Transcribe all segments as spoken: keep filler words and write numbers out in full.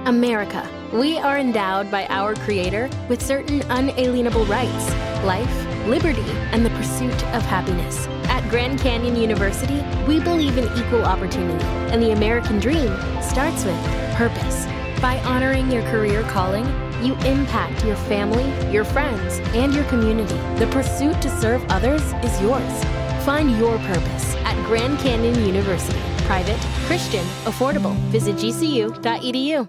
America. We are endowed by our Creator with certain unalienable rights: life, liberty, and the pursuit of happiness. At Grand Canyon University, we believe in equal opportunity, and the American dream starts with purpose. By honoring your career calling, you impact your family, your friends, and your community. The pursuit to serve others is yours. Find your purpose at Grand Canyon University. Private, Christian, affordable. Visit G C U dot E D U.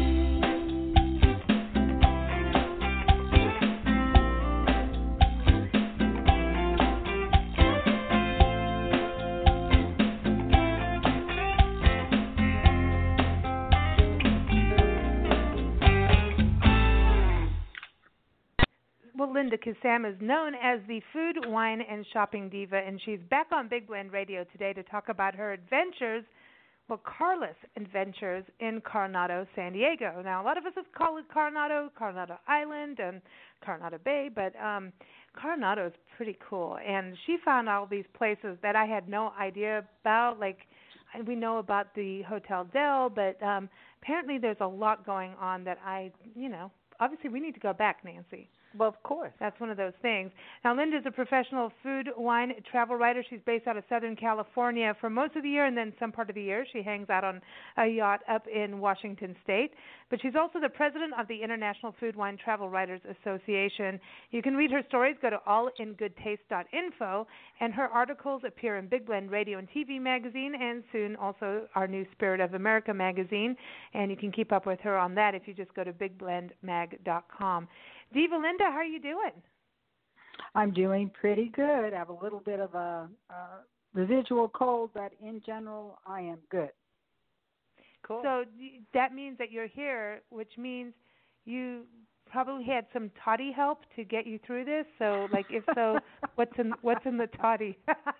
Linda Kissam is known as the food, wine, and shopping diva, and she's back on Big Blend Radio today to talk about her adventures, well, carless adventures in Coronado, San Diego. Now, a lot of us have called it Coronado, Coronado Island, and Coronado Bay, but um, Coronado is pretty cool. And she found all these places that I had no idea about, like we know about the Hotel Del, but um, apparently there's a lot going on that I, you know, obviously we need to go back, Nancy. Well, of course. That's one of those things. Now, Linda's a professional food, wine, travel writer. She's based out of Southern California for most of the year, and then some part of the year she hangs out on a yacht up in Washington State. But she's also the president of the International Food, Wine, Travel Writers Association. You can read her stories. Go to all in good taste dot info, and her articles appear in Big Blend Radio and T V magazine, and soon also our new Spirit of America magazine. And you can keep up with her on that if you just go to big blend mag dot com. Diva Linda, how are you doing? I'm doing pretty good. I have a little bit of a, a residual cold, but in general, I am good. Cool. So that means that you're here, which means you probably had some toddy help to get you through this. So, like, if so, what's in what's in the toddy?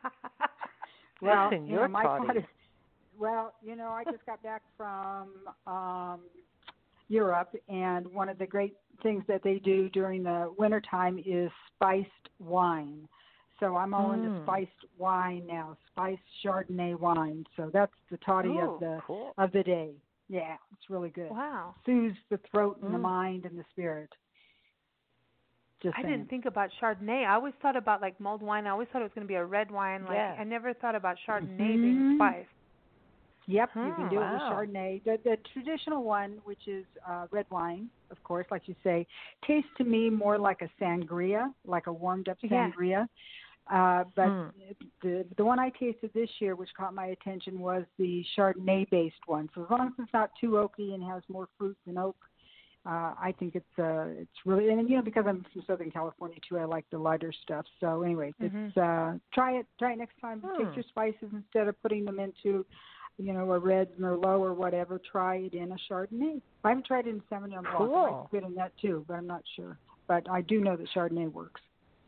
Well, what's in you your know, my toddy? toddy? Well, you know, I just got back from um, Europe, and one of the great things that they do during the wintertime is spiced wine. So I'm all mm. into spiced wine now, spiced Chardonnay wine. So that's the toddy Ooh, of the cool. of the day. Yeah, it's really good. Wow. Soothes the throat and mm. the mind and the spirit. Just I saying. didn't think about Chardonnay. I always thought about like mulled wine. I always thought it was going to be a red wine. Like yeah. I never thought about Chardonnay mm-hmm. being spiced. Yep, huh, you can do wow. it with Chardonnay. The, the traditional one, which is uh, red wine, of course, like you say, tastes to me more like a sangria, like a warmed-up sangria. Yeah. Uh, but hmm. the the one I tasted this year, which caught my attention, was the Chardonnay-based one. So as long as it's not too oaky and has more fruit than oak, uh, I think it's uh, it's really, and you know, because I'm from Southern California too, I like the lighter stuff. So anyway, mm-hmm. it's uh, try it try it next time. Hmm. Take your spices instead of putting them into, you know, a red Merlot or whatever, try it in a Chardonnay. I haven't tried it in Sauvignon Blanc. Cool. I might fit in that too, but I'm not sure. But I do know that Chardonnay works.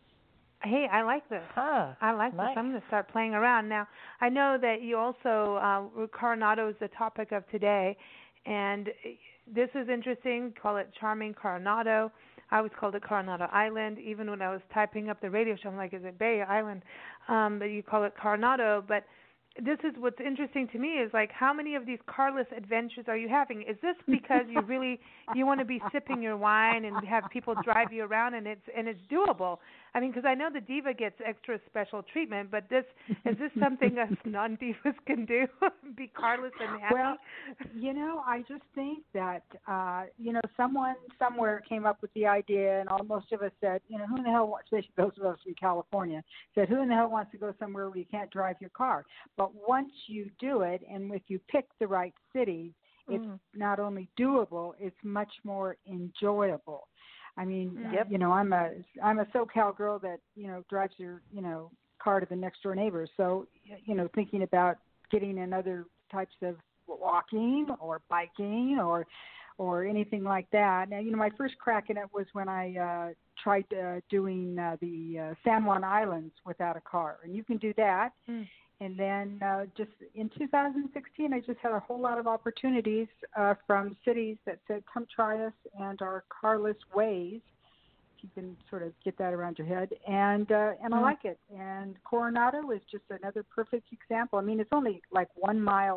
Hey, I like this. Huh. I like nice. this. I'm going to start playing around. Now, I know that you also, uh, Coronado is the topic of today, and this is interesting. Call it Charming Coronado. I always called it Coronado Island. Even when I was typing up the radio show, I'm like, is it Bay Island? Um, but you call it Coronado. But this is what's interesting to me is like how many of these carless adventures are you having? Is this because you really you want to be sipping your wine and have people drive you around and it's and it's doable? I mean, because I know the diva gets extra special treatment, but this is this something us non-divas can do? Be carless and happy? Well, you know, I just think that uh, you know someone somewhere came up with the idea, and all most of us said, you know, who in the hell wants, especially those of us from California, said, who in the hell wants to go somewhere where you can't drive your car? But once you do it, and if you pick the right cities, it's mm. not only doable, it's much more enjoyable. I mean, yep. you know, I'm a I'm a SoCal girl that, you know, drives her, you know, car to the next door neighbor. So, you know, thinking about getting in other types of walking or biking or or anything like that. Now, you know, my first crack in it was when I uh, tried uh, doing uh, the uh, San Juan Islands without a car. And you can do that. Mm. And then uh, just in two thousand sixteen, I just had a whole lot of opportunities uh, from cities that said, come try us and our carless ways. If you can sort of get that around your head. And uh, and mm-hmm. I like it. And Coronado is just another perfect example. I mean, it's only like one mile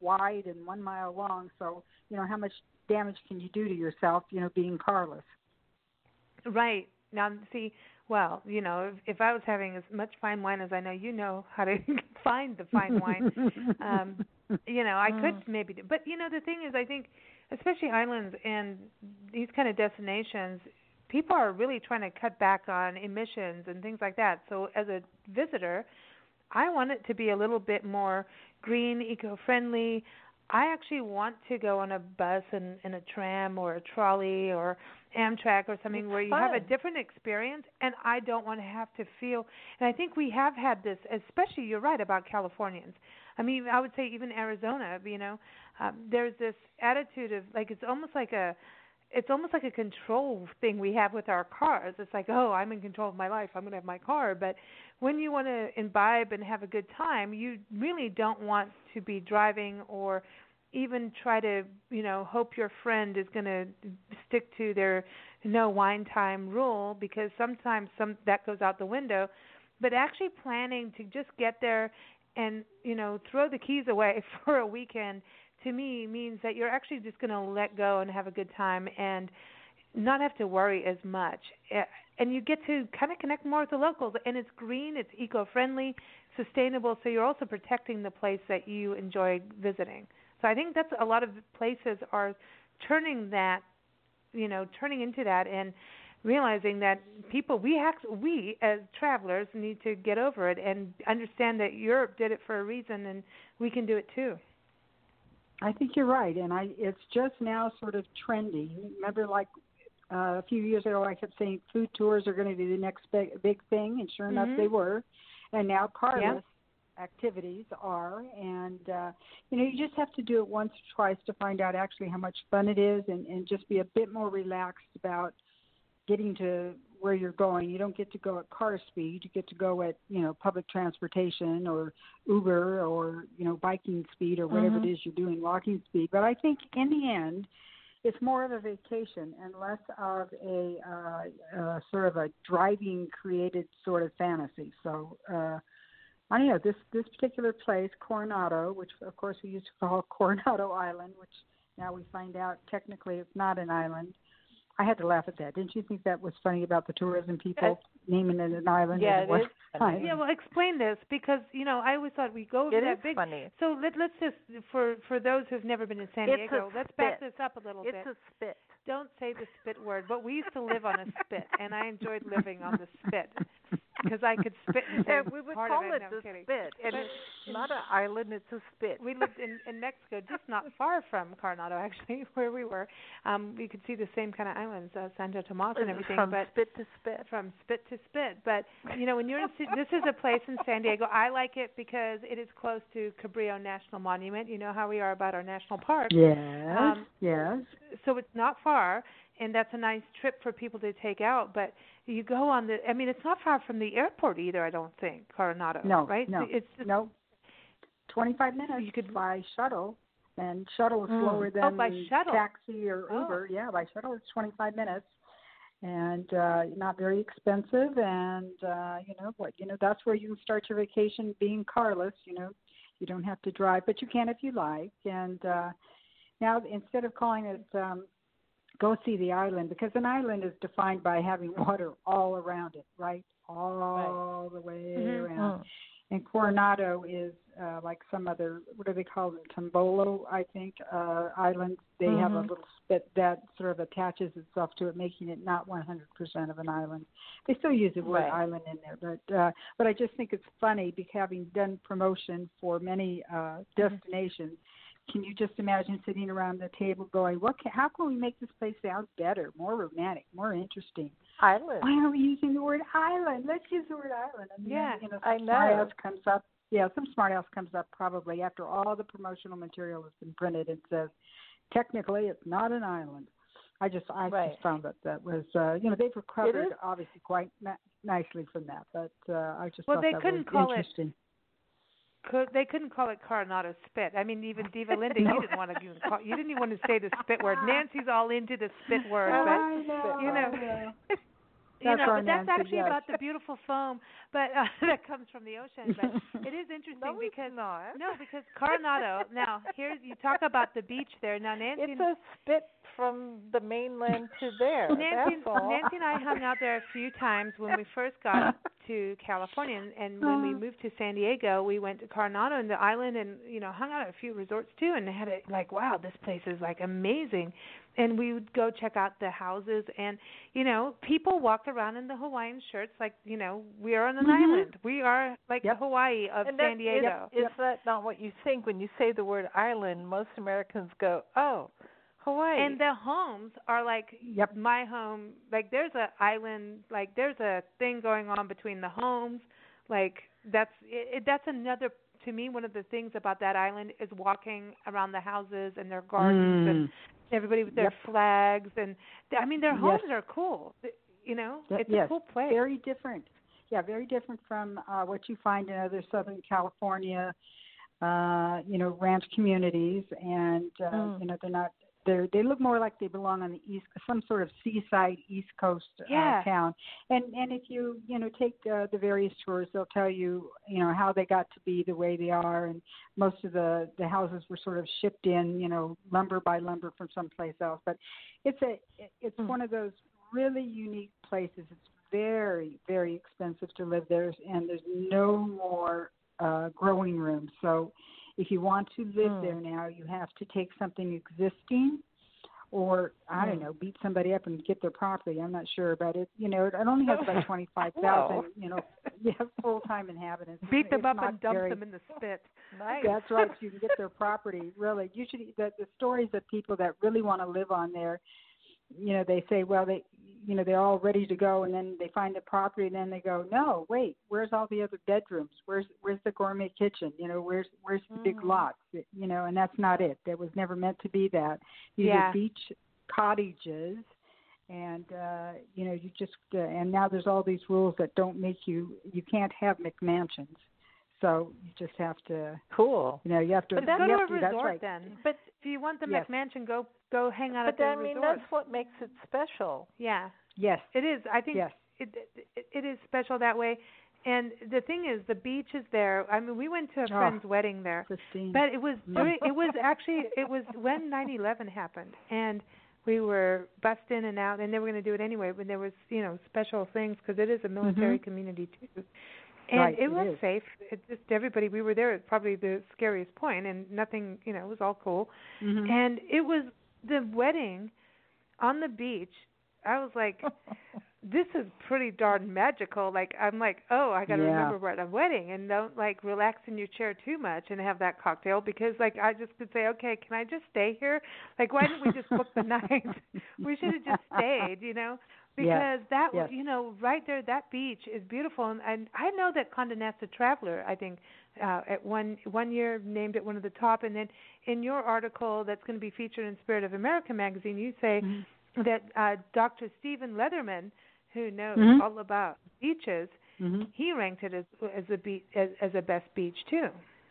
wide and one mile long. So, you know, how much damage can you do to yourself, you know, being carless? Right. Now, see, well, you know, if, if I was having as much fine wine as I know you know how to find the fine wine, um, you know, I could maybe do. But, you know, the thing is, I think, especially islands and these kind of destinations, people are really trying to cut back on emissions and things like that. So as a visitor, I want it to be a little bit more green, eco-friendly. I actually want to go on a bus and, and a tram or a trolley or Amtrak or something it's where you fun. have a different experience, and I don't want to have to feel, and I think we have had this, especially you're right about Californians. I mean, I would say even Arizona, you know, um, there's this attitude of like it's almost like a it's almost like a control thing we have with our cars. It's like, oh, I'm in control of my life. I'm going to have my car. But when you want to imbibe and have a good time, you really don't want to be driving or even try to, you know, hope your friend is going to stick to their no wine time rule, because sometimes some that goes out the window. But actually planning to just get there and, you know, throw the keys away for a weekend, to me, means that you're actually just going to let go and have a good time and not have to worry as much. And you get to kind of connect more with the locals. And it's green, it's eco-friendly, sustainable, so you're also protecting the place that you enjoy visiting. So I think that's a lot of places are turning that, you know, turning into that and realizing that people, we act, we as travelers need to get over it and understand that Europe did it for a reason and we can do it too. I think you're right, and I it's just now sort of trendy. Remember, like uh, a few years ago, I kept saying food tours are going to be the next big, big thing, and sure enough, mm-hmm. they were. And now carless yeah. activities are, and uh, you know, you just have to do it once or twice to find out actually how much fun it is, and, and just be a bit more relaxed about getting to where you're going. You don't get to go at car speed. You get to go at, you know, public transportation or Uber or, you know, biking speed or whatever mm-hmm. it is you're doing, walking speed. But I think in the end, it's more of a vacation and less of a uh, uh, sort of a driving created sort of fantasy. So uh, I don't know, this, this particular place, Coronado, which of course we used to call Coronado Island, which now we find out technically it's not an island. I had to laugh at that. Didn't you think that was funny about the tourism people uh, naming it an island? Yeah, it is funny. Yeah, well, explain this because, you know, I always thought we go over it that is big. Funny. So let, let's just, for, for those who've never been to San it's Diego, let's back this up a little it's bit. It's a spit. Don't say the spit word, but we used to live on a spit, and I enjoyed living on the spit because I could spit and say yeah, we would part call of it. it No, the kidding. spit, and it's not an island; it's a spit. We lived in, in Mexico, just not far from Coronado, actually, where we were. Um, we could see the same kind of islands, uh, Santo Tomas and everything. From but spit to spit. From spit to spit. But you know, when you're in, this is a place in San Diego. I like it because it is close to Cabrillo National Monument. You know how we are about our national parks. Yes. Um, yes. So it's not far. And that's a nice trip for people to take out. But you go on the, I mean, it's not far from the airport either, I don't think, Coronado. No, right? no, it's just, no. twenty-five minutes you could by shuttle, and shuttle is mm. slower than oh, by shuttle. taxi or oh. Uber. Yeah, by shuttle it's twenty-five minutes, and uh, not very expensive. And uh, you know what? You know that's where you can start your vacation being carless. You know, you don't have to drive, but you can if you like. And uh, now instead of calling it um, go see the island, because an island is defined by having water all around it, right? All right. the way mm-hmm. around. Oh. And Coronado is uh, like some other, what do they call them, Tombolo, I think, uh, islands. They mm-hmm. have a little spit that sort of attaches itself to it, making it not one hundred percent of an island. They still use the word right. island in there, but uh, but I just think it's funny because having done promotion for many uh, destinations, mm-hmm. can you just imagine sitting around the table going, "What? Can, how can we make this place sound better, more romantic, more interesting?" Island. Why are we using the word island? Let's use the word island. And yeah, then, you know, I know. Smart ass comes up. Yeah, some smart ass comes up probably after all the promotional material has been printed and says, technically, it's not an island. I just, I right. just found that that was, uh, you know, they've recovered obviously quite na- nicely from that, but uh, I just well, thought they that couldn't was call interesting. It- Could, they couldn't call it Coronado spit. I mean, even Diva Linda, no. you didn't want to even call, you didn't even want to say the spit word. Nancy's all into the spit word, but I know, you know. I know. you know, our but that's Nancy, actually yes. about the beautiful foam, but uh, that comes from the ocean. But it is interesting No, it's because not. no, because Coronado. Now, here's you talk about the beach there. Now, Nancy, It's a spit from the mainland to there. Nancy, That's all. Nancy and I hung out there a few times when we first got to California, and, and when we moved to San Diego, we went to Coronado and the island, and you know, hung out at a few resorts too, and had it like, wow, this place is like amazing. And we would go check out the houses, and you know, people walk around in the Hawaiian shirts, like you know, we are on an mm-hmm. island. We are like yep. the Hawaii of and San that, Diego. Is, is that not what you think when you say the word island? Most Americans go, oh, Hawaii. And the homes are like yep. my home. Like there's a island. Like there's a thing going on between the homes. Like that's it, it, that's another. To me, one of the things about that island is walking around the houses and their gardens mm. and everybody with their yep. flags, and I mean their homes yes. are cool. You know, Th- it's yes. a cool place. Very different. Yeah, very different from uh, what you find in other Southern California, uh, you know, ranch communities, and uh, mm. you know they're not. They they look more like they belong on the east, some sort of seaside East Coast uh, yeah. town. And and if you you know take uh, the various tours, they'll tell you you know how they got to be the way they are. And most of the the houses were sort of shipped in, you know, lumber by lumber from someplace else. But it's a it's mm. one of those really unique places. It's very very expensive to live there, and there's no more uh, growing room. So if you want to live mm. there now, you have to take something existing, or I don't know, beat somebody up and get their property. I'm not sure, but it you know it only has about twenty-five thousand you know yeah, full-time inhabitants. Beat them it's up and dump very, them in the spit. Nice. That's right. You can get their property. Really, usually the the stories of people that really want to live on there, you know, they say, well, they you know they're all ready to go, and then they find the property, and then they go, no, wait, where's all the other bedrooms? Where's where's the gourmet kitchen? You know, where's where's the mm. big lots? You know, and that's not it. That was never meant to be that. These yeah. are beach cottages, and uh, you know, you just uh, and now there's all these rules that don't make you you can't have McMansions. So you just have to. Cool. You know, you have to. But then go to a to, resort right. then. But if you want the yes. McMansion, go go hang out but at the I mean, resort. that's what makes it special. Yeah. Yes. It is. I think yes. it, it it is special that way. And the thing is, the beach is there. I mean, we went to a friend's oh, wedding there, Christine. but it was during, it was actually it was when nine eleven happened, and we were bussed in and out, and they were going to do it anyway. But there was you know special things because it is a military mm-hmm. community too. And right, it was it safe. It just everybody. We were there at probably the scariest point, and nothing. You know, it was all cool. Mm-hmm. And it was the wedding on the beach. I was like, this is pretty darn magical. Like I'm like, oh, I got to yeah. remember we're at a wedding, and don't like relax in your chair too much and have that cocktail because like I just could say, okay, can I just stay here? Like why didn't we just book the night? We should have just stayed, you know. Because yes. that, yes. you know, right there, that beach is beautiful, and, and I know that Condé Nast Traveler, I think, uh, at one one year named it one of the top, and then in your article that's going to be featured in Spirit of America magazine, you say mm-hmm. that uh, Doctor Stephen Leatherman, who knows mm-hmm. all about beaches, mm-hmm. he ranked it as as a beach as, as a best beach too.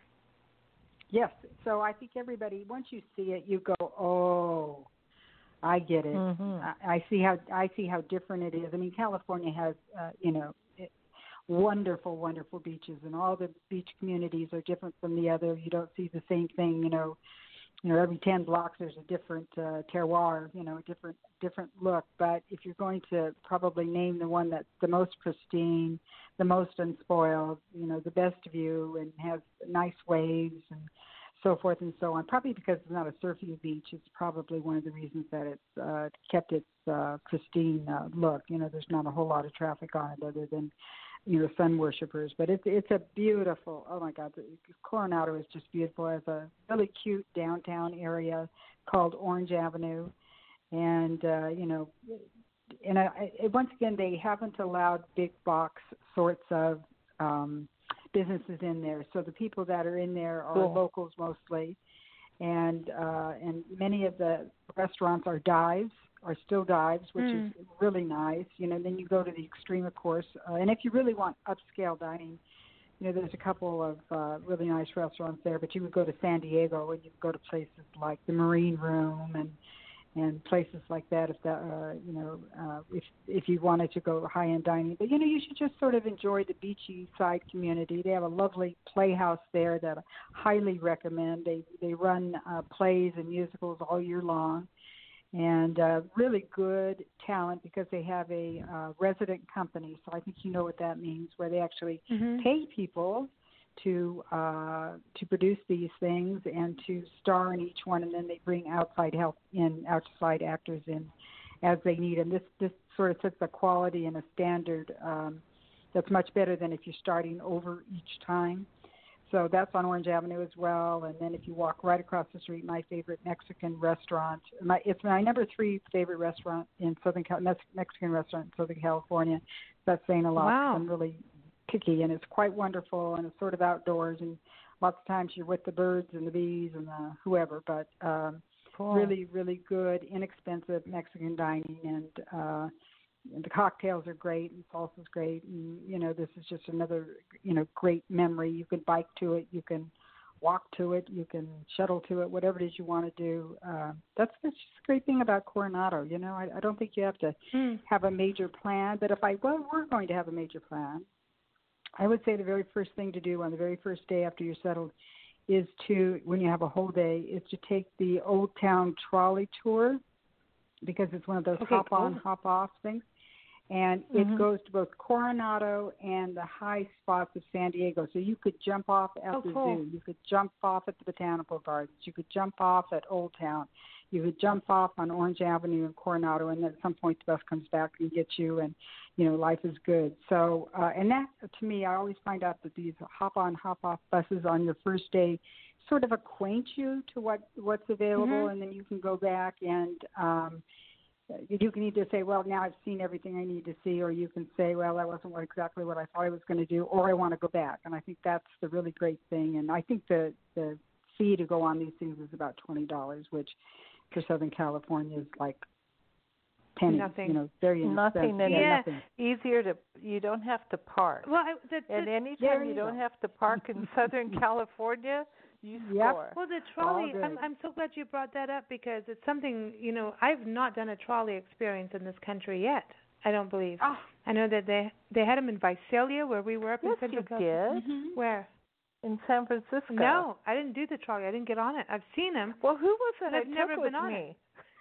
Yes, so I think everybody, once you see it, you go, oh. I get it. Mm-hmm. I, I see how I see how different it is. I mean, California has, uh, you know, it, wonderful, wonderful beaches, and all the beach communities are different from the other. You don't see the same thing, you know. You know, every ten blocks there's a different uh, terroir, you know, a different different look. But if you're going to probably name the one that's the most pristine, the most unspoiled, you know, the best view, and has nice waves and so forth and so on. Probably because it's not a surfing beach, it's probably one of the reasons that it's uh, kept its uh, pristine uh, look. You know, there's not a whole lot of traffic on it other than, you know, sun worshippers. But it's it's a beautiful. Oh my God, Coronado is just beautiful. It has a really cute downtown area called Orange Avenue, and uh, you know, and I, I, once again they haven't allowed big box sorts of um, businesses in there. So the people that are in there are cool. locals mostly, and uh, and many of the restaurants are dives, are still dives, which mm. is really nice. You know, then you go to the extreme, of course, uh, and if you really want upscale dining, you know, there's a couple of uh, really nice restaurants there. But you would go to San Diego, and you would go to places like the Marine Room and and places like that. If that, uh, you know, uh, if if you wanted to go high end dining, but you know, you should just sort of enjoy the beachy side community. They have a lovely playhouse there that I highly recommend. They they run uh, plays and musicals all year long, and uh, really good talent because they have a uh, resident company. So I think you know what that means, where they actually Mm-hmm. pay people to uh, to produce these things and to star in each one, and then they bring outside help in, outside actors in as they need. And this this sort of sets a quality and a standard um, that's much better than if you're starting over each time. So that's on Orange Avenue as well. And then if you walk right across the street, my favorite Mexican restaurant, my, it's my number three favorite restaurant in Southern Cal- Mexican restaurant in Southern California. That's saying a lot. Wow. I'm really picky, and it's quite wonderful, and it's sort of outdoors, and lots of times you're with the birds and the bees and the whoever, but um, Cool. really, really good, inexpensive Mexican dining, and uh, and the cocktails are great, and salsa's great, and you know, this is just another, you know, great memory. You can bike to it, you can walk to it, you can shuttle to it, whatever it is you want to do. Uh, that's, that's just a great thing about Coronado. You know, I, I don't think you have to Mm. have a major plan, but if I, well, we're going to have a major plan, I would say the very first thing to do on the very first day after you're settled is to, when you have a whole day, is to take the Old Town trolley tour, because it's one of those Okay, hop-on, cool. hop-off things. And Mhm. it goes to both Coronado and the high spots of San Diego. So you could jump off at Oh, the cool. zoo. You could jump off at the Botanical Gardens. You could jump off at Old Town. You could jump off on Orange Avenue in Coronado, and at some point the bus comes back and gets you, and, you know, life is good. So, uh, and that, to me, I always find out that these hop-on, hop-off buses on your first day sort of acquaint you to what, what's available, Mhm. and then you can go back and um, you can either say, well, now I've seen everything I need to see, or you can say, well, that wasn't what, exactly what I thought I was going to do, or I want to go back. And I think that's the really great thing. And I think the, the fee to go on these things is about twenty dollars, which for Southern California is like pennies, Nothing. you know, very inexpensive. Nothing, and yeah, Yeah. nothing. Easier to, you don't have to park. Well, I, the, the, And anytime There you you don't go. have to park in Southern California, you Yep. score. well, the trolley. good. I'm I'm so glad you brought that up, because it's something, you know, I've not done a trolley experience in this country yet. I don't believe. Oh, I know that they they had them in Visalia, where we were up Yes, in Central you California. did. mhm. Where? In San Francisco. No, I didn't do the trolley. I didn't get on it. I've seen them. Well, who was it? But I I've took never with been on me. it.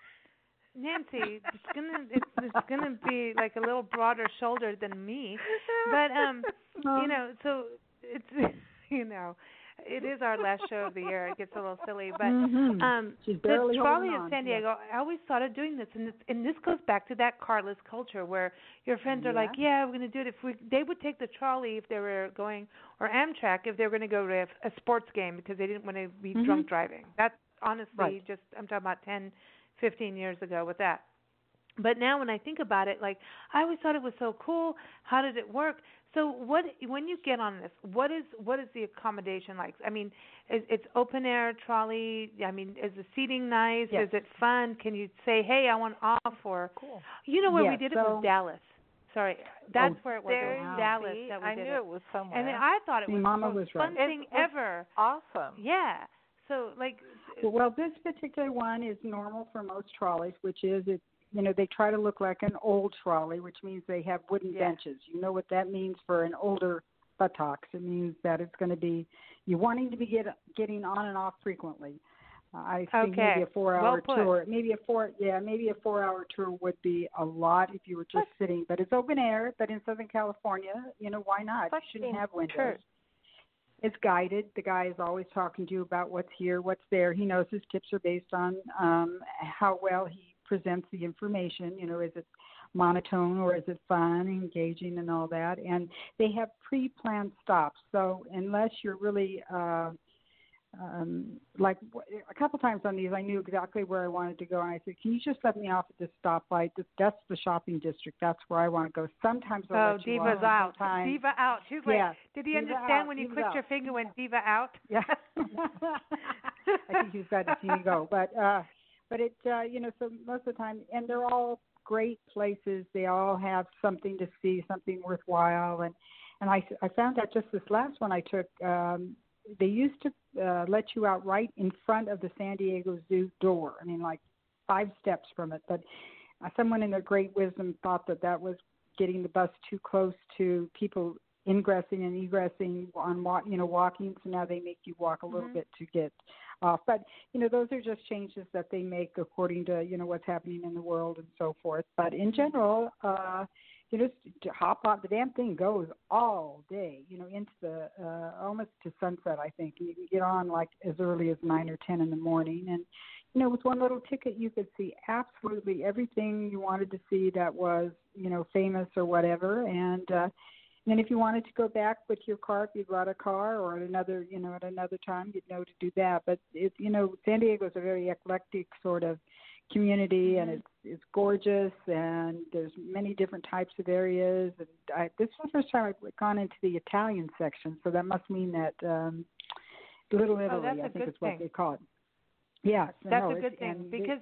Nancy, it's gonna it's, it's gonna be like a little broader shoulder than me, but um, you know, so it's you know, it is our last show of the year. It gets a little silly, but Mhm. um, She's the barely trolley holding of on, San yeah. Diego. I always thought of doing this, and it's, and this goes back to that carless culture where your friends are Yeah. like, yeah, we're gonna do it. If we, they would take the trolley if they were going, or Amtrak if they were gonna go to a, a sports game because they didn't want to be Mhm. drunk driving. That's honestly Right. just I'm talking about ten, fifteen years ago with that. But now when I think about it, like, I always thought it was so cool. How did it work? So what, when you get on this, what is what is the accommodation like? I mean, is, it's open air trolley. I mean, is the seating nice? Yes. Is it fun? Can you say, hey, I want off? Or Cool. you know where we Yes, did it so- was Dallas. Sorry, that's Oh, where it was. There It was you Dallas see, that we I did knew it. it was somewhere. And then I thought it See, was Mama the most was right. fun It thing was ever. awesome. Yeah. So like, Well, this particular one is normal for most trolleys, which is it. You know, they try to look like an old trolley, which means they have wooden Yeah. benches. You know what that means for an older buttocks? It means that it's going to be you wanting to be get, getting on and off frequently. Uh, I think Okay. maybe a four-hour Well put. tour, maybe a four, yeah, maybe a four-hour tour would be a lot if you were just sitting. But it's open air. But in Southern California, you know, why not? You Like shouldn't being have windows. church. It's guided. The guy is always talking to you about what's here, what's there. He knows his tips are based on um, how well he presents the information. You know, is it monotone or is it fun, engaging, and all that? And they have pre-planned stops. So unless you're really uh, um, like a couple times on these, I knew exactly where I wanted to go, and I said, "Can you just let me off at this stoplight? This, that's the shopping district. That's where I want to go." Sometimes they'll oh, let you Diva's off. out. Sometimes, Diva out. She's like, yeah, did he Diva understand out, when you Diva's clicked out. your finger when Diva out? Yeah. I think he's got to see me go. But uh but it uh you know, so most of the time, and they're all great places. They all have something to see, something worthwhile. And and I I found out just this last one I took, um they used to uh let you out right in front of the San Diego Zoo door. I mean, like five steps from it. But uh, someone in their great wisdom thought that that was getting the bus too close to people ingressing and egressing on walk, you know, walking. So now they make you walk a little Mm-hmm. bit to get off. But you know, those are just changes that they make according to you know what's happening in the world and so forth. But in general, uh, you know, to hop on the damn thing goes all day. You know, into the uh, almost to sunset. I think and you can get on like as early as nine or ten in the morning. And you know, with one little ticket, you could see absolutely everything you wanted to see that was you know famous or whatever. And uh, And then if you wanted to go back with your car, if you brought a car, or at another, you know, at another time, you'd know to do that. But it, you know, San Diego is a very eclectic sort of community, Mm-hmm. and it's it's gorgeous, and there's many different types of areas. And I, this is the first time I've gone into the Italian section, so that must mean that um, Little Italy, Oh, that's a I think good is what thing. they call it. Yes, That's no, a good it's, thing and because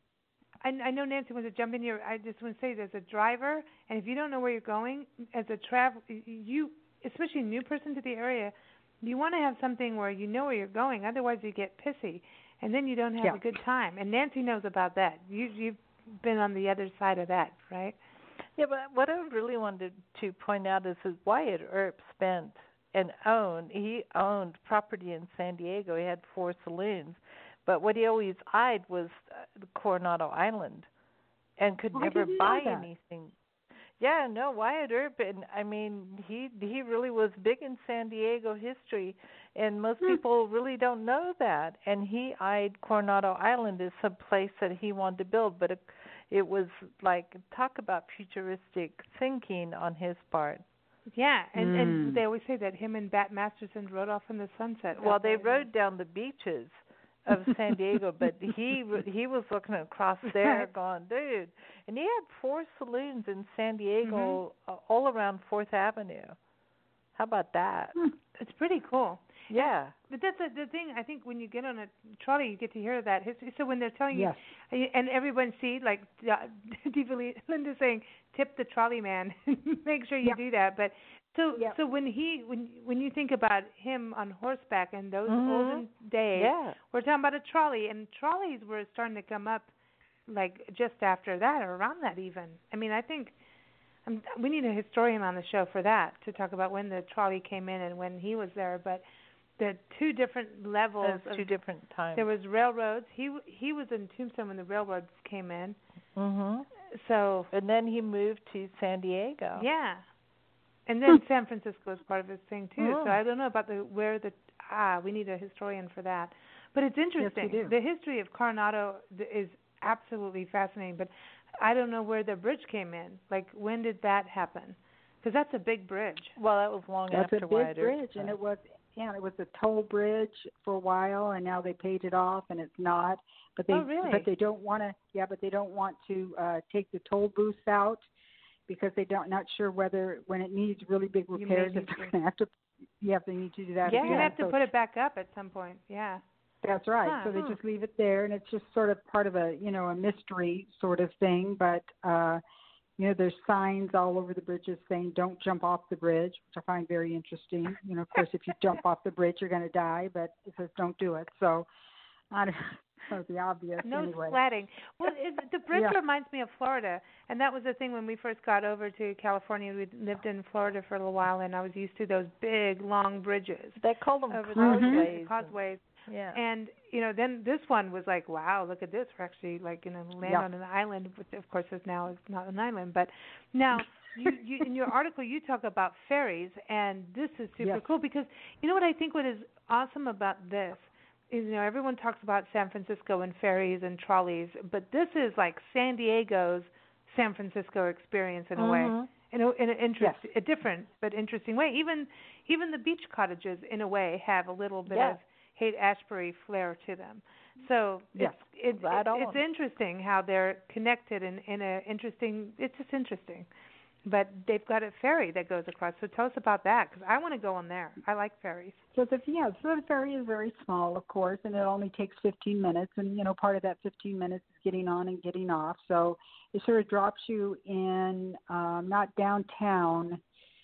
I, I know Nancy wants to jump in here. I just want to say, as a driver, and if you don't know where you're going, as a travel, you, especially a new person to the area, you want to have something where you know where you're going. Otherwise, you get pissy, and then you don't have yeah. a good time. And Nancy knows about that. You, you've been on the other side of that, right? Yeah, but what I really wanted to point out is that Wyatt Earp spent and owned, he owned property in San Diego. He had four saloons. But what he always eyed was uh, Coronado Island and could Oh, I never didn't buy know that. anything. Yeah, no, Wyatt Earp, and I mean, he he really was big in San Diego history, and most Hmm. people really don't know that. And he eyed Coronado Island as some place that he wanted to build, but it, it was like, talk about futuristic thinking on his part. Yeah, and Mm. and they always say that him and Bat Masterson rode off in the sunset. Well, that they way. rode down the beaches of San Diego, but he he was looking across there, going, dude. And he had four saloons in San Diego, Mm-hmm. uh, all around Fourth Avenue. How about that? Hmm. It's pretty cool. Yeah. But that's a, the thing. I think when you get on a trolley, you get to hear that history. So when they're telling Yes. you, and everyone see, like uh, Diva Linda saying, tip the trolley man, make sure you Yeah. do that. But so Yeah. so when he when when you think about him on horseback in those Mhm. olden days, Yeah. we're talking about a trolley, and trolleys were starting to come up, like just after that or around that even. I mean, I think. Um, we need a historian on the show for that to talk about when the trolley came in and when he was there. But the two different levels. Those Of, two different times. there was railroads. He he was in Tombstone when the railroads came in. Mhm. So And then he moved to San Diego. yeah, and then San Francisco is part of his thing too. Mm. So I don't know about the where the ah. We need a historian for that. But it's interesting. do. The history of Coronado th- is absolutely fascinating. But I don't know where the bridge came in. Like, when did that happen? Because that's a big bridge. Well, that was long That's after a big Wyatt Earp's bridge, and time. it was yeah, it was a toll bridge for a while, and now they paid it off, and it's not. But they Oh, really? but they don't want to yeah, but they don't want to uh, take the toll booths out because they don't not sure whether when it needs really big You may repairs, if need they're to. going to have to yeah, they need to do that. Yeah. You're again. gonna have to So put it back up at some point. Yeah. that's right. Huh. So they Hmm. just leave it there, and it's just sort of part of a you know a mystery sort of thing. But uh, you know, there's signs all over the bridges saying "Don't jump off the bridge," which I find very interesting. You know, of course, if you jump off the bridge, you're going to die, but it says "Don't do it." So I don't know, the obvious No anyway. splatting. Well, it, the bridge Yeah. reminds me of Florida, and that was the thing when we first got over to California. We lived in Florida for a little while, and I was used to those big, long bridges They called them over Mhm. the causeways. causeways. Yeah. And you know, then this one was like, wow, look at this. We're actually like in a land Yeah. on an island, which of course is now is not an island. But now, you, you in your article you talk about ferries, and this is super Yes. cool because you know what I think what is awesome about this is you know everyone talks about San Francisco and ferries and trolleys, but this is like San Diego's San Francisco experience in a way. Mhm. In a, in an interest, Yes. a different but interesting way. Even even the beach cottages, in a way, have a little bit Yeah. of Haight-Ashbury flair to them. So Yes. it's it, Right it, on. it's interesting how they're connected in in a interesting. It's just interesting. But they've got a ferry that goes across. So tell us about that because I want to go on there. I like ferries. So the yeah, so the ferry is very small, of course, and it only takes fifteen minutes. And you know, part of that fifteen minutes is getting on and getting off. So it sort of drops you in um, not downtown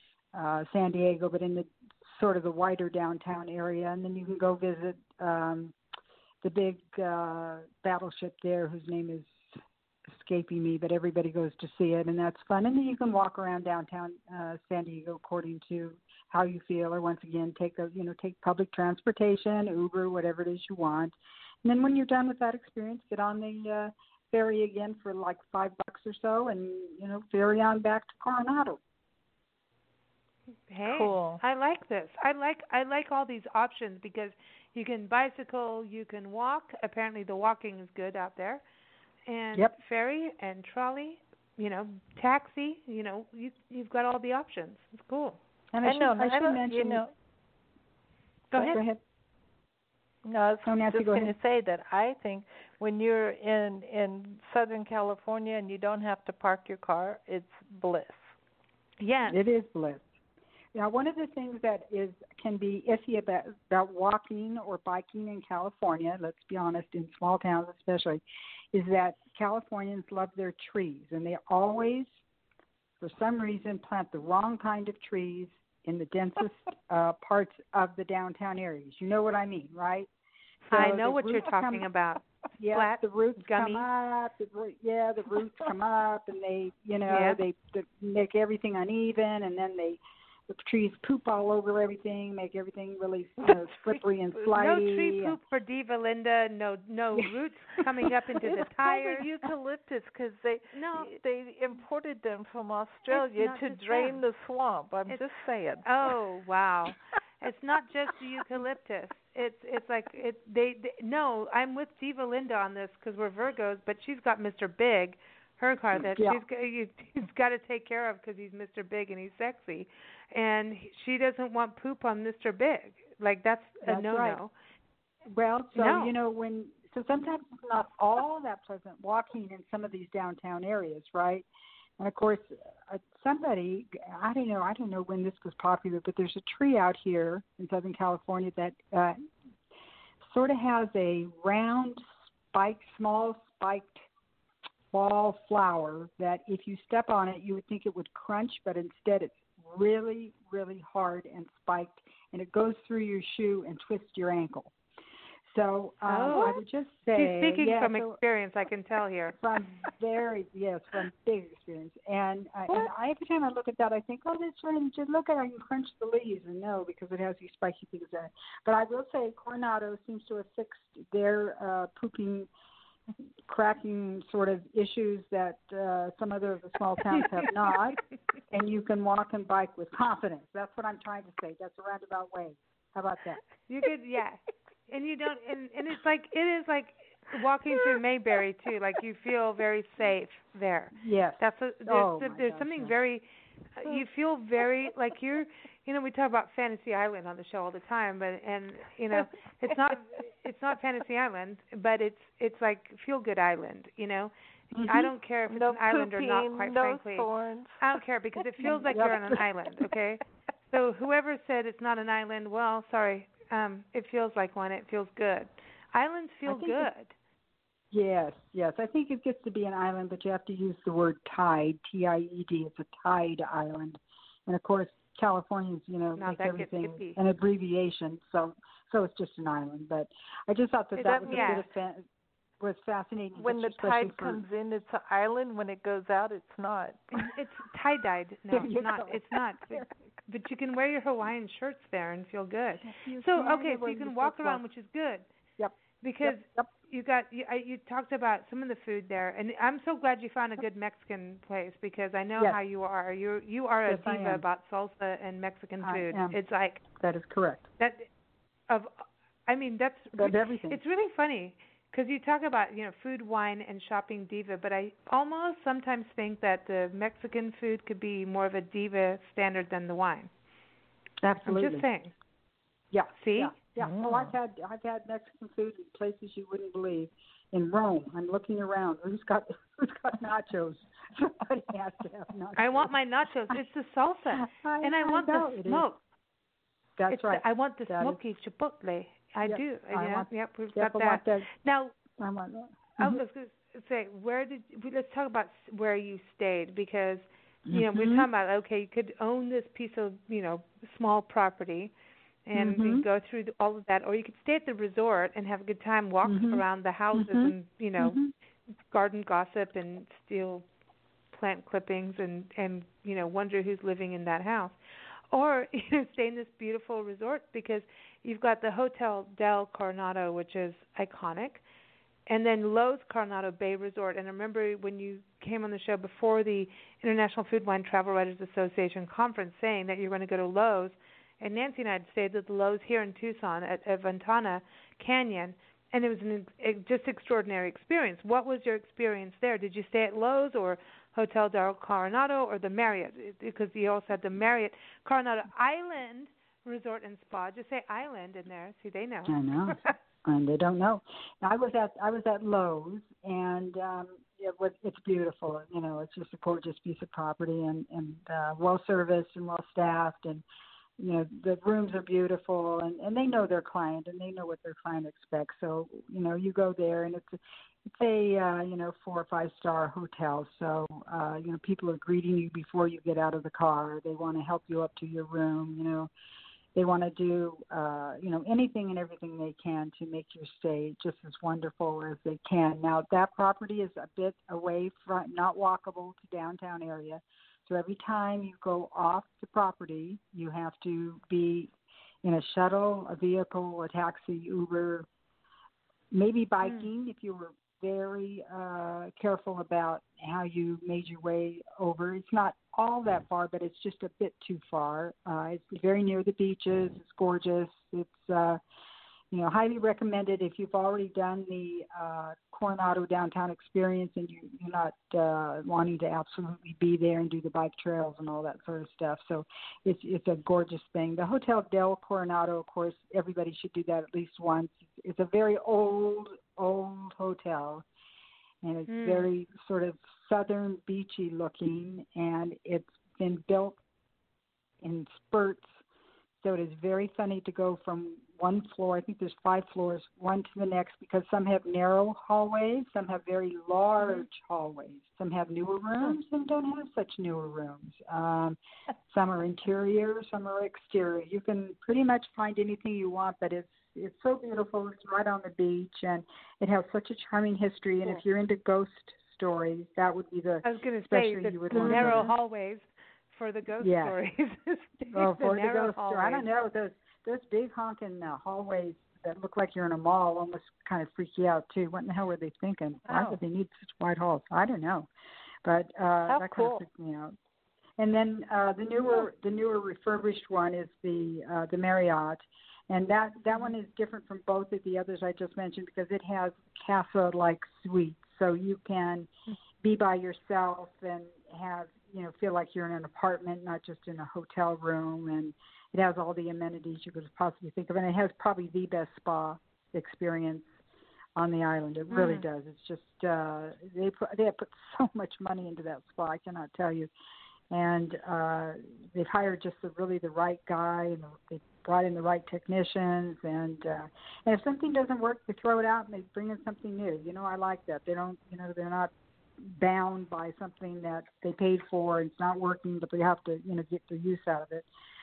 uh, San Diego, but in the sort of the wider downtown area, and then you can go visit um, the big uh, battleship there, whose name is escaping me, but everybody goes to see it, and that's fun. And then you can walk around downtown uh, San Diego according to how you feel, or once again, take a you know take public transportation, Uber, whatever it is you want. And then when you're done with that experience, get on the uh, ferry again for like five bucks or so, and you know ferry on back to Coronado. Hey, cool. I like this. I like I like all these options because you can bicycle, you can walk. Apparently, the walking is good out there, and yep. ferry and trolley. You know, taxi. You know, you you've got all the options. It's cool. And I, I should, know. I should I mention. You know, go ahead. Go ahead. No, I was oh, Nancy, just go going ahead. to say that I think when you're in in Southern California and you don't have to park your car, it's bliss. Yeah, it is bliss. Now, one of the things that is can be iffy about, about walking or biking in California, let's be honest, in small towns especially, is that Californians love their trees, and they always, for some reason, plant the wrong kind of trees in the densest uh, parts of the downtown areas. You know what I mean, right? So I know what you're come, talking about. Yeah, Flat, the roots gummy. come up. The, yeah, the roots come up, and they, you know, yeah. they, they make everything uneven, and then they, the trees poop all over everything, make everything really you know, slippery and slidey. No tree poop for Diva Linda. No, no roots coming up into the tires. It's called eucalyptus because they no. they imported them from Australia to just drain them. the swamp. I'm it's, just saying. Oh wow. It's not just the eucalyptus. It's it's like it. They, they no. I'm with Diva Linda on this because we're Virgos, but she's got Mister Big, her car that yeah. she's he's got to take care of because he's Mister Big and he's sexy, and she doesn't want poop on Mister Big. Like that's a that's no right. no. Well, so no. you know when so sometimes it's not all that pleasant walking in some of these downtown areas, right? And of course, uh, somebody, I don't know, I don't know when this was popular, but there's a tree out here in Southern California that uh, sort of has a round, spiked, small spiked wallflower that if you step on it, you would think it would crunch, but instead it's really, really hard and spiked, and it goes through your shoe and twists your ankle. So um, oh. I would just say, she's speaking yeah, from so, experience. I can tell here. From very yes, from big experience. And, uh, and I, every time I look at that, I think, oh, that's right. Just look at it, I can crunch the leaves, and no, because it has these spiky things in it. But I will say, Coronado seems to have fixed their uh, pooping, cracking sort of issues that uh, some other of the small towns have not. And you can walk and bike with confidence. That's what I'm trying to say. That's a roundabout way. How about that? You could, yeah. And you don't, and, and it's like, it is like walking through Mayberry too. Like you feel very safe there. Yes. That's a, there's, oh, there's gosh, something yeah. very, uh, you feel very, like you're, you know, we talk about Fantasy Island on the show all the time, but, and, you know, it's not, it's not Fantasy Island, but it's, it's like Feel Good Island, you know. Mm-hmm. I don't care if it's no an island or not, quite no frankly. Thorns. I don't care because it feels like you're on an island, okay? So whoever said it's not an island, well, sorry. Um, it feels like one. It feels good. Islands feel good. Yes, yes. I think it gets to be an island, but you have to use the word tide, T I E D. It's a tide island. And, of course, Californians, you know, Not make that everything hippie. an abbreviation, so so it's just an island. But I just thought that Is that, that- was yeah. a bit of fa- was fascinating. When the especially tide for, comes in, it's an island. When it goes out, it's not. It's tie-dyed. No, There it's you not. go. It's not. But, but you can wear your Hawaiian shirts there and feel good. You So can, okay, so or you can just walk walk. around, which is good. Yep. Because Yep, yep. you got you, I, you talked about some of the food there, and I'm so glad you found a good Mexican place because I know Yes. how you are. You you are a Yes, I diva am. about salsa and Mexican I food. am. It's like That is correct. that of I mean that's Of everything. it's really funny because you talk about you know food, wine, and shopping diva, but I almost sometimes think that the Mexican food could be more of a diva standard than the wine. Absolutely. I'm just saying. Yeah. See? Yeah. Yeah. Mm. Well, I've had I've had Mexican food in places you wouldn't believe. In Rome, I'm looking around. Who's got who's got nachos? Somebody has to have nachos. I want my nachos. It's the salsa, I, and I, I want know, the it is. smoke. That's It's right. The, I want the That smoky chipotle. I Yep, do. I yeah, want- yep, we've yep, got I that. want that. Now, I want that. I Mhm. was going to say, where did we, let's talk about where you stayed because you know we're Mhm. talking about okay, you could own this piece of you know small property, and mm-hmm. go through the, all of that, or you could stay at the resort and have a good time, walk mm-hmm. around the houses mm-hmm. and, you know, mm-hmm. garden gossip and steal plant clippings and, and, you know, wonder who's living in that house. Or, you know, stay in this beautiful resort because you've got the Hotel del Coronado, which is iconic, and then Lowe's Coronado Bay Resort. And I remember when you came on the show before the International Food Wine Travel Writers Association conference saying that you're going to go to Lowe's, and Nancy and I had stayed at the Lowe's here in Tucson at, at Ventana Canyon, and it was an a, just extraordinary experience. What was your experience there? Did you stay at Lowe's or Hotel del Coronado or the Marriott? Because you also had the Marriott Coronado Island Resort and Spa. Just say island in there. See, they know. I know. And they don't know. I was at I was at Lowe's, and um, it was it's beautiful. You know, it's just a gorgeous piece of property, and and uh, well serviced and well staffed, and you know the rooms are beautiful, and and they know their client, and they know what their client expects. So you know, you go there, and it's a, it's a uh, you know four or five star hotel. So uh, you know, people are greeting you before you get out of the car. They want to help you up to your room. You know. They want to do, uh, you know, anything and everything they can to make your stay just as wonderful as they can. Now, that property is a bit away from, not walkable to downtown area. So every time you go off the property, you have to be in a shuttle, a vehicle, a taxi, Uber, maybe biking mm. if you were very uh, careful about how you made your way over. It's not all that far, but it's just a bit too far. Uh, it's very near the beaches. It's gorgeous. It's, uh, you know, highly recommended if you've already done the uh, Coronado downtown experience and you, you're not uh, wanting to absolutely be there and do the bike trails and all that sort of stuff. So it's it's a gorgeous thing. The Hotel del Coronado, of course, everybody should do that at least once. It's a very old, old hotel, and it's mm. very sort of southern beachy looking, and it's been built in spurts, so it is very funny to go from one floor, I think there's five floors, one to the next, because some have narrow hallways, some have very large mm-hmm. hallways, some have newer rooms, some don't have such newer rooms. Um, some are interior, some are exterior. You can pretty much find anything you want, but it's it's so beautiful. It's right on the beach, and it has such a charming history. And if you're into ghost stories, that would be the I was going to say the you would narrow hallways for the ghost yeah. stories. Oh, for the, the ghost hallways. story. I don't know. Those those big honking uh, hallways that look like you're in a mall almost kind of freak you out too. What in the hell were they thinking? Oh. Why would they need such wide halls? I don't know, but uh, How that cool. kind of freaked me out. And then uh, the newer the newer refurbished one is the uh, the Marriott. And that, that one is different from both of the others I just mentioned because it has casa-like suites. So you can be by yourself and have, you know, feel like you're in an apartment, not just in a hotel room. And it has all the amenities you could possibly think of. And it has probably the best spa experience on the island. It really mm. does. It's just, uh, they put, they have put so much money into that spa, I cannot tell you. And uh, they've hired just the, really the right guy, and they brought in the right technicians. And uh, and if something doesn't work, they throw it out and they bring in something new. You know, I like that. They don't, you know, they're not bound by something that they paid for and it's not working, but they have to, you know, get the use out of it.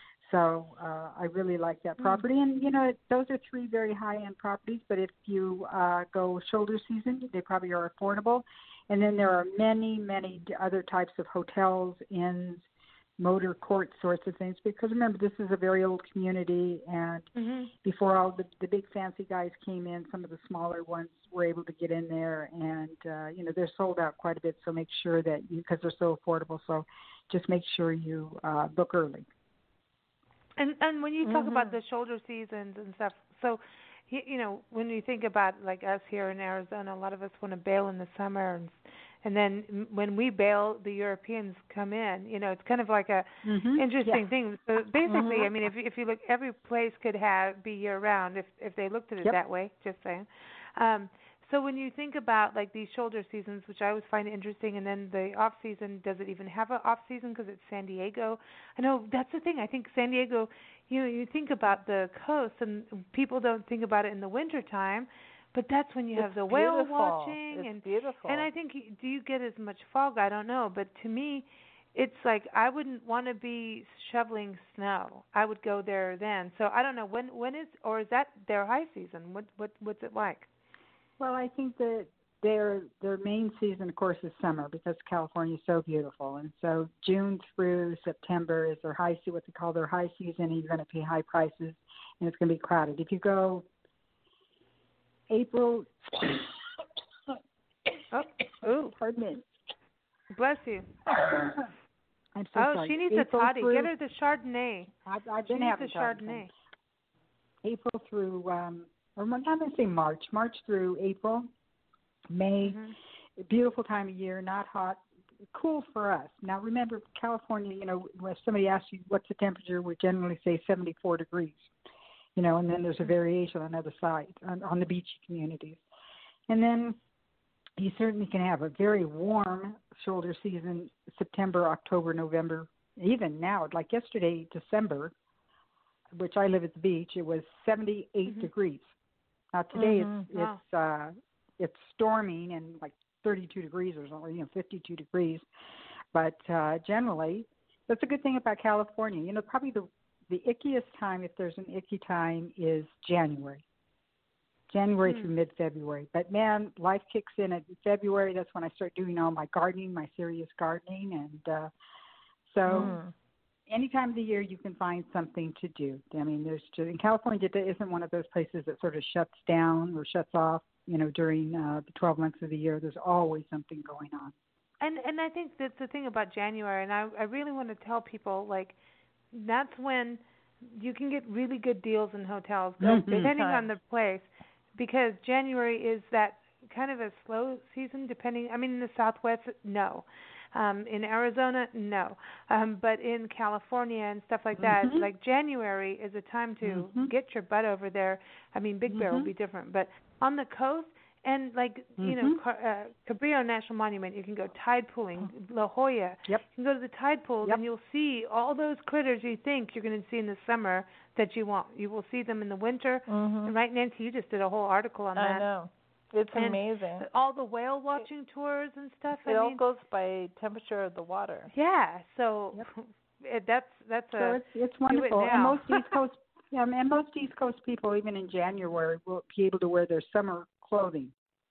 So uh, I really like that property. And, you know, those are three very high-end properties, but if you uh, go shoulder season, they probably are affordable. And then there are many, many other types of hotels, inns, motor court sorts of things. Because remember, this is a very old community, and mm-hmm. before all the, the big fancy guys came in, some of the smaller ones were able to get in there. And, uh, you know, they're sold out quite a bit, so make sure that you, because they're so affordable, so just make sure you uh, book early. And and when you talk mm-hmm. about the shoulder seasons and stuff, so you, you know when you think about like us here in Arizona, a lot of us want to bail in the summer, and and then when we bail, the Europeans come in. You know, it's kind of like a mm-hmm. interesting yeah. thing. So basically, mm-hmm. I mean, if if you look, every place could have be year round if if they looked at it yep. that way. Just saying. Um, So when you think about like these shoulder seasons, which I always find interesting, and then the off season, does it even have an off season because it's San Diego? I know that's the thing. I think San Diego, you know, you think about the coast, and people don't think about it in the wintertime, but that's when you it's have the whale beautiful. watching. It's and beautiful. And I think, do you get as much fog? I don't know, but to me, it's like I wouldn't want to be shoveling snow. I would go there then. So I don't know when when is or is that their high season? What what what's it like? Well, I think that their their main season, of course, is summer because California is so beautiful, and so June through September is their high season, what they call their high season, and you're going to pay high prices, and it's going to be crowded. If you go April, oh, ooh, pardon me, bless you. I'm so oh, sorry. she needs April a toddy. through, Get her the Chardonnay. I've, I've she been needs having a Chardonnay. April through, um, or I'm going to say March, March through April, May. Mm-hmm. Beautiful time of year, not hot, cool for us. Now remember, California, you know, when somebody asks you what's the temperature, we generally say seventy-four degrees, you know, and then there's a variation on the other side, on, on the beachy communities. And then you certainly can have a very warm shoulder season, September, October, November, even now, like yesterday, December, which I live at the beach, it was seventy-eight mm-hmm. degrees. Now today mm-hmm. it's, wow. it's, uh, it's storming and like thirty-two degrees or something, you know, fifty-two degrees. But uh, generally, that's a good thing about California. You know, probably the, the ickiest time, if there's an icky time, is January. January mm. through mid-February. But, man, life kicks in at February. That's when I start doing all my gardening, my serious gardening. And uh, so mm. any time of the year you can find something to do. I mean, there's just, in California, it isn't one of those places that sort of shuts down or shuts off, you know, during uh, the twelve months of the year. There's always something going on. And and I think that's the thing about January, and I, I really want to tell people, like, that's when you can get really good deals in hotels, mm-hmm. depending on the place. Because January is that kind of a slow season, depending. I mean, in the Southwest, no. Um, in Arizona, no. Um, but in California and stuff like that, mm-hmm. like January is a time to mm-hmm. get your butt over there. I mean, Big Bear mm-hmm. will be different, but on the coast and like mm-hmm. you know, uh, Cabrillo National Monument, you can go tide pooling. La Jolla, yep. you can go to the tide pools yep. and you'll see all those critters you think you're going to see in the summer that you won't. You will see them in the winter. Mm-hmm. And right, Nancy, you just did a whole article on that. I know. It's and amazing. All the whale watching tours and stuff. It I all mean, goes by temperature of the water. Yeah, so yep. it, that's that's so a it's it's wonderful. It and most East Coast, yeah, and most East Coast people, even in January, will be able to wear their summer clothing.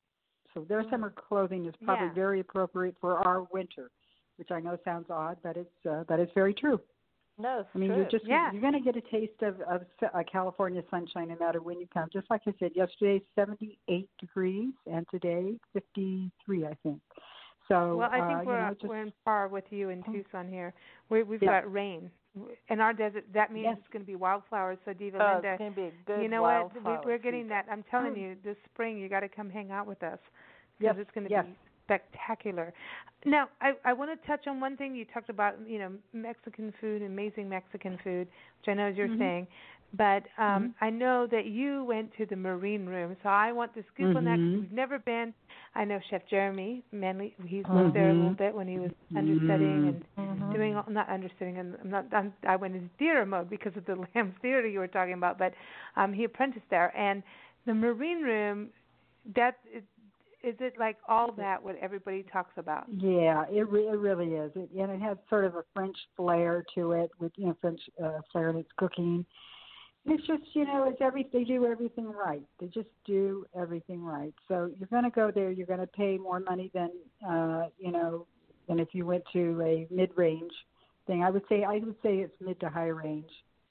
So their summer clothing is probably yeah. very appropriate for our winter, which I know sounds odd, but it's uh, but it's very true. No, it's I mean, true. you're just yeah. you're going to get a taste of, of uh, California sunshine no matter when you come. Just like I said, yesterday seventy-eight degrees, and today fifty-three, I think. So well, I think uh, we're you know, just, we're in par with you in Tucson here. We, we've yeah. got rain in our desert. That means yes. it's going to be wildflowers. So Diva oh, Linda, it's going to be a good you know what? We, we're getting season. that. I'm telling you, this spring you got to come hang out with us yes. because it's going to yes. be spectacular. Now, I, I want to touch on one thing you talked about, you know, Mexican food, amazing Mexican food, which I know as you're mm-hmm. saying. But um, mm-hmm. I know that you went to the Marine Room, so I want to scoop mm-hmm. on that because we've never been. I know Chef Jeremy Manley, he's mm-hmm. worked there a little bit when he was mm-hmm. understudying and mm-hmm. doing, not understudying, and I'm not, I'm, I went into theater mode because of the Lambs Theater you were talking about, but um, he apprenticed there. And the Marine Room, that it, is it like all that what everybody talks about? Yeah, it re- it really is. It, and it has sort of a French flair to it, with you know French uh, flair in its cooking. It's just you know it's every they do everything right. They just do everything right. So you're going to go there. You're going to pay more money than uh, you know than if you went to a mid-range thing. I would say I would say it's mid to high range,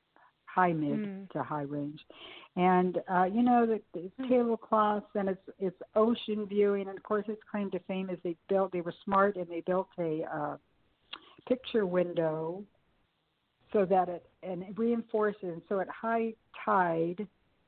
high mid mm. to high range. And uh, you know the, the tablecloths and it's it's ocean viewing, and of course its claim to fame is they built they were smart and they built a uh, picture window so that it and it reinforces. So at high tide,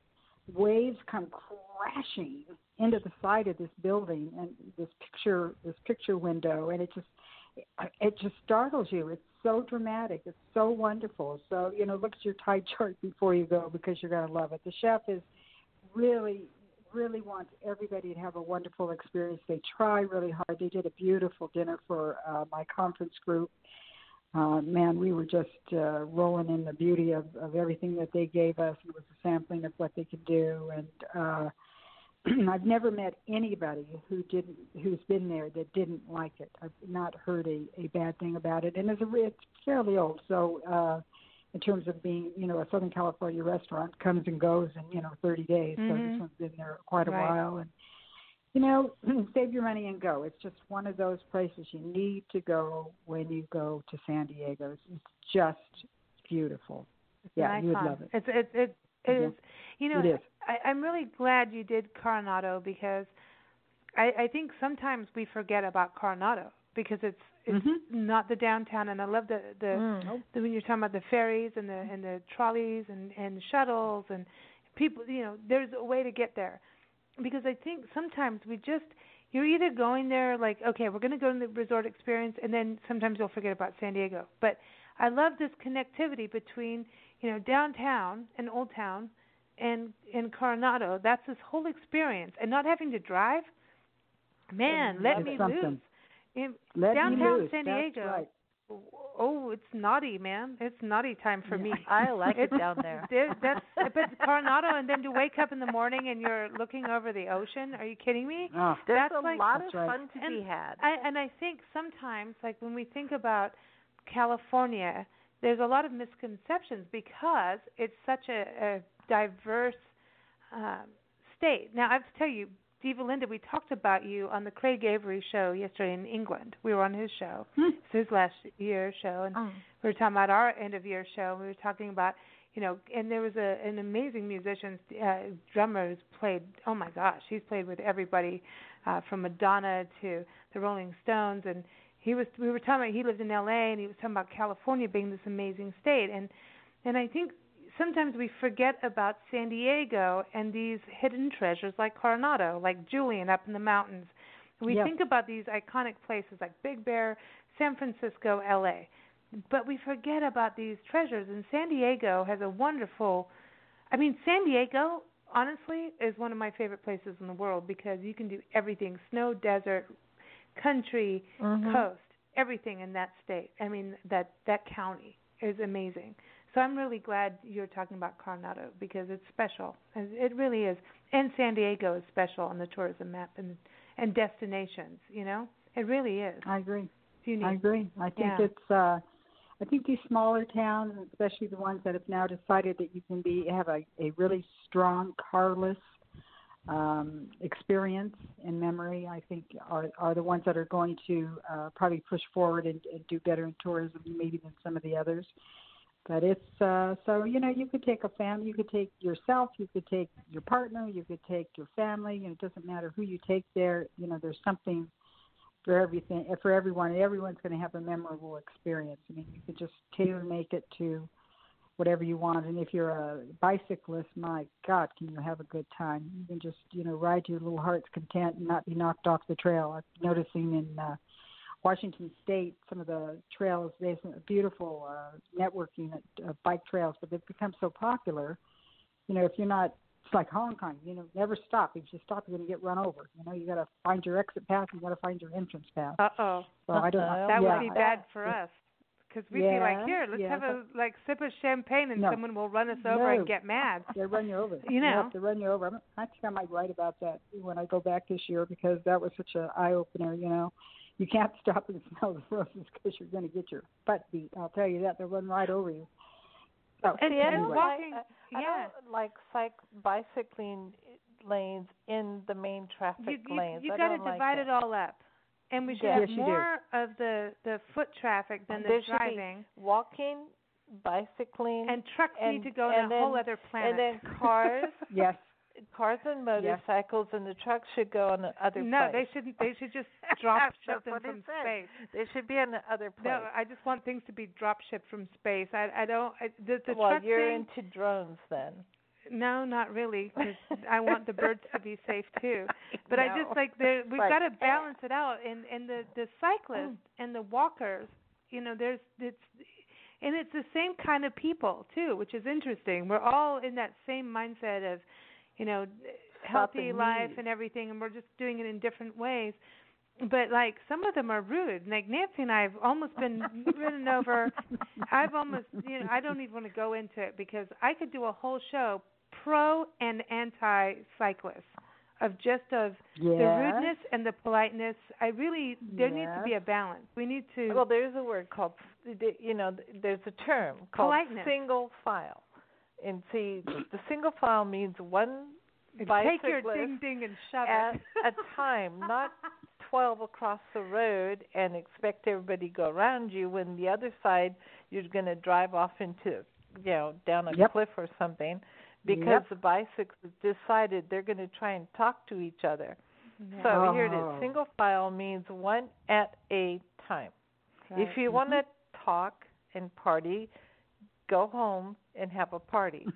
waves come crashing into the side of this building and this picture this picture window, and it just it just startles you. It's so dramatic. It's so wonderful. So, you know, look at your tide chart before you go because you're going to love it. The chef is really, really wants everybody to have a wonderful experience. They try really hard. They did a beautiful dinner for uh, my conference group. Uh, man, we were just uh, rolling in the beauty of, of everything that they gave us. It was a sampling of what they could do. And uh, I've never met anybody who didn't, who's been there that didn't like it. I've not heard a, a bad thing about it. And it's, a, it's fairly old, so uh, in terms of being, you know, a Southern California restaurant comes and goes in, you know, thirty days. Mm-hmm. So this one's been there quite a right. while. And, you know, save your money and go. It's just one of those places you need to go when you go to San Diego. It's just beautiful. It's yeah, you would love it. It's, it, it, it mm-hmm. is. You know, it is. I, I'm really glad you did Coronado because I, I think sometimes we forget about Coronado because it's it's mm-hmm. not the downtown, and I love the the, mm. the when you're talking about the ferries and the and the trolleys and and shuttles and people. You know, there's a way to get there because I think sometimes we just you're either going there like okay, we're going to go to the resort experience, and then sometimes you'll forget about San Diego. But I love this connectivity between you know downtown and Old Town and in Coronado. That's this whole experience, and not having to drive. Man, let it's me something. lose. In Let downtown lose. San That's Diego. Right. Oh, it's naughty, man. It's naughty time for Yeah. me. I like it It's- down there. there- That's but Coronado, and then to wake up in the morning and you're looking over the ocean. Are you kidding me? Oh, There's That's a like- lot That's of right. fun to And be had. I, and I think sometimes, like when we think about California, there's a lot of misconceptions because it's such a, a diverse um, state. Now, I have to tell you, Diva Linda, we talked about you on the Craig Avery show yesterday in England. We were on his show. Hmm. It's his last year show, and Mm. we were talking about our end of year show. We were talking about, you know, and there was a an amazing musician, uh, drummer who's played. Oh my gosh, he's played with everybody, uh, from Madonna to the Rolling Stones, and he was. We were talking about he lived in L A and he was talking about California being this amazing state, and and I think sometimes we forget about San Diego and these hidden treasures like Coronado, like Julian up in the mountains. We Yep. think about these iconic places like Big Bear, San Francisco, L A, but we forget about these treasures. And San Diego has a wonderful, I mean, San Diego, honestly, is one of my favorite places in the world because you can do everything, snow, desert, country, Mhm. coast, everything in that state. I mean, that, that county is amazing. So I'm really glad you're talking about Coronado because it's special. And it really is. And San Diego is special on the tourism map and and destinations, you know? It really is. I agree. It's unique. I agree. I think Yeah. it's. Uh, I think these smaller towns, especially the ones that have now decided that you can be have a, a really strong carless um, experience in memory, I think are are the ones that are going to uh, probably push forward and, and do better in tourism maybe than some of the others. But it's uh, so you know you could take a family, you could take yourself, you could take your partner, you could take your family. You know, it doesn't matter who you take there. You know, there's something for everything for everyone. Everyone's going to have a memorable experience. I mean, you could just tailor make it to whatever you want. And if you're a bicyclist, my God, can you have a good time? You can just you know ride to your little heart's content and not be knocked off the trail. I'm noticing in uh, Washington State, some of the trails, there's a beautiful uh, networking of uh, bike trails, but they've become so popular. You know, if you're not, it's like Hong Kong, you know, never stop. If you stop, you're going to get run over. You know, you got to find your exit path, you got to find your entrance path. Uh-oh. So I don't Uh-oh. That yeah, would be bad for us. Because we'd yeah, be like, here, let's yeah, have a like sip of champagne, and no. someone will run us over No. and get mad. They run you over. You know. Yep, they run you over. I'm, I think I might write about that when I go back this year because that was such an eye-opener, you know. You can't stop and smell the roses because you're going to get your butt beat. I'll tell you that. They'll run right over you. So, And, Yeah, and anyway. walking, like, I, I yeah. don't like cyc- bicycling lanes in the main traffic You, you, lanes. you I got to don't like divide it. it all up. And we should Yes, have you do. more of the, the foot traffic than There the should be driving. Walking, bicycling, And trucks and- need to go on and a then- whole other planet. and then cars, Yes. cars and motorcycles, and the trucks should go on the other no, place. they shouldn't. They should just drop That's ship them what it from said. space. They should be on the other place. No, I just want things to be drop shipped from space. I I don't. I, the the well, truck you're thing. into drones then. No, not really, because I want the birds to be safe too. But I No. just like the we've But- got to balance it out, and and the the cyclists and the walkers, you know, there's it's, and it's the same kind of people too, which is interesting. We're all in that same mindset of, you know, About the healthy life need. and everything, and we're just doing it in different ways. But like some of them are rude. Like Nancy and I have almost been ridden over. I've almost, you know, I don't even want to go into it because I could do a whole show pro and anti cyclists. of just of yes. the rudeness and the politeness. I really there yes. needs to be a balance. We need to. Well, there's a word called, you know, there's a term called politeness. Single file, and see, the single file means one Take your bicyclist ding ding and shove at it. a time, not twelve across the road and expect everybody to go around you when the other side you're going to drive off into, you know, down a yep. cliff or something because yep. the bicyclists decided they're going to try and talk to each other. Yeah. So oh. here it is. Single file means one at a time. Right. If you mm-hmm. want to talk and party, go home and have a party.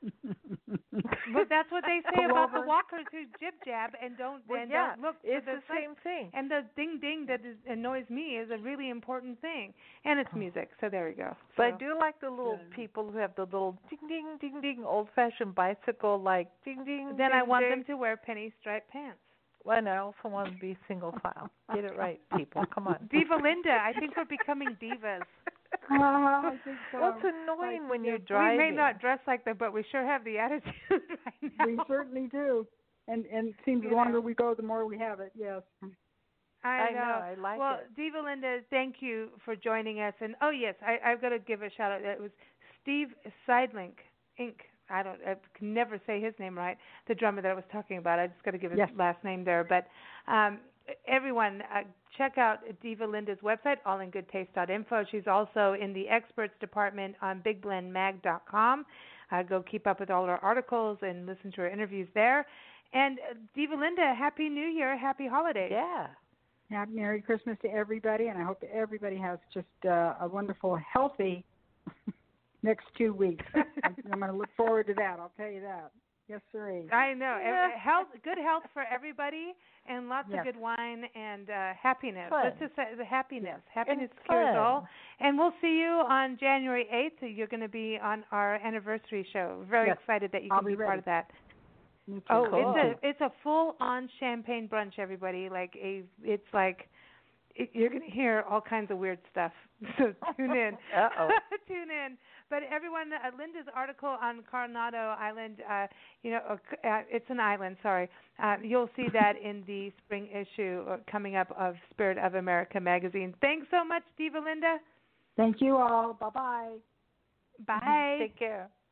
But that's what they say about the walkers who jib jab and don't well, and yeah, don't look. It's for the, the same thing. And the ding ding that is, annoys me is a really important thing, and it's music. So there we go. But so. I do like the little people who have the little ding ding ding ding old fashioned bicycle like ding ding. Then ding, I want ding. them to wear penny striped pants. Well, and I also want to be single file. Get it right, people. Come on. Diva Linda, I think we're becoming divas. Uh, I think so. Well, it's annoying I when you're We driving. may not dress like them, but we sure have the attitude right now. We certainly do. And and it seems You the longer know. we go, the more we have it. Yes. I I know. know, I like well, it. Diva Linda, thank you for joining us. And oh yes, I, I've got to give a shout out. It was Steve Sidelink, Incorporated. I don't. I can never say his name right. The drummer that I was talking about. I just got to give his yes. last name there. But um, everyone, uh, check out Diva Linda's website, all in good taste dot info. She's also in the experts department on big blend mag dot com. Uh, go keep up with all her articles and listen to her interviews there. And uh, Diva Linda, Happy New Year, Happy Holidays. Yeah. Happy Merry Christmas to everybody, and I hope that everybody has just uh, a wonderful, healthy next two weeks. I'm, I'm going to look forward to that. I'll tell you that. Yes, sir. I know. Yeah. Health, good health for everybody, and lots yes. of good wine and uh, happiness. Fun. Let's just say the happiness. Yes. Happiness And cures fun. all. And we'll see you on January eighth. You're going to be on our anniversary show. We're very yes. excited that you I'll can be be part ready. of that. Me too. Oh, Cool. it's a it's a full on champagne brunch, everybody. Like a, it's like it, you're going to hear all kinds of weird stuff. So tune in. Uh oh. Tune in. But everyone, uh, Linda's article on Coronado Island, uh, you know, uh, uh, it's an island. Sorry, uh, you'll see that in the spring issue uh, coming up of Spirit of America magazine. Thanks so much, Diva Linda. Thank you all. Bye bye. Bye. Take care.